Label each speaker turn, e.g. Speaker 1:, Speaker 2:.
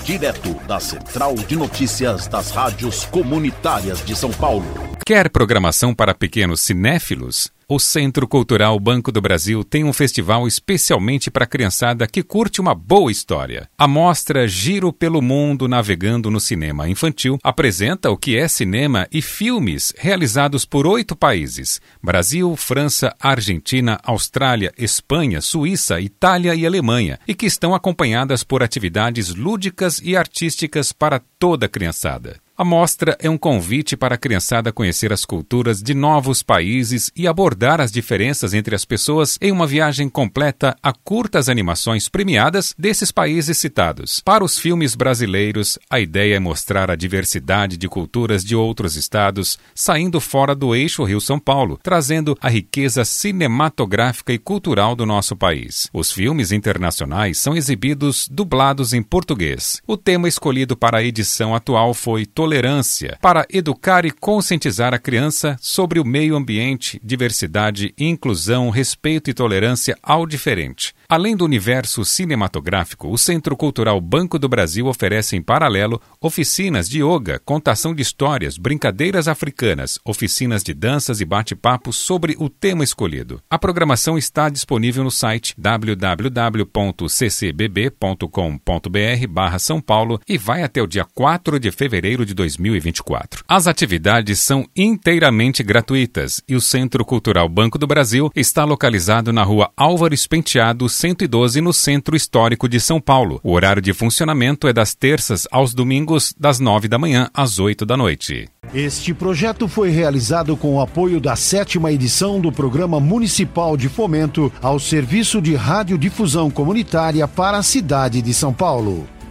Speaker 1: direto da Central de Notícias das Rádios Comunitárias de São Paulo.
Speaker 2: Quer programação para pequenos cinéfilos? O Centro Cultural Banco do Brasil tem um festival especialmente para a criançada que curte uma boa história. A mostra Giro pelo Mundo Navegando no Cinema Infantil apresenta o que é cinema e filmes realizados por 8 países: Brasil, França, Argentina, Austrália, Espanha, Suíça, Itália e Alemanha, e que estão acompanhadas por atividades lúdicas e artísticas para toda a criançada. A mostra é um convite para a criançada conhecer as culturas de novos países e abordar as diferenças entre as pessoas em uma viagem completa a curtas animações premiadas desses países citados. Para os filmes brasileiros, a ideia é mostrar a diversidade de culturas de outros estados, saindo fora do eixo Rio-São Paulo, trazendo a riqueza cinematográfica e cultural do nosso país. Os filmes internacionais são exibidos dublados em português. O tema escolhido para a edição atual foi Tolerância, para educar e conscientizar a criança sobre o meio ambiente, diversidade, inclusão, respeito e tolerância ao diferente. Além do universo cinematográfico, o Centro Cultural Banco do Brasil oferece em paralelo oficinas de yoga, contação de histórias, brincadeiras africanas, oficinas de danças e bate-papos sobre o tema escolhido. A programação está disponível no site www.ccbb.com.br/São Paulo e vai até o dia 4 de fevereiro de 2024. As atividades são inteiramente gratuitas e o Centro Cultural Banco do Brasil está localizado na Rua Álvares Penteado, 112, no Centro Histórico de São Paulo. O horário de funcionamento é das terças aos domingos, das 9 da manhã às 8 da noite.
Speaker 3: Este projeto foi realizado com o apoio da 7ª edição do Programa Municipal de Fomento ao Serviço de Radiodifusão Comunitária para a cidade de São Paulo.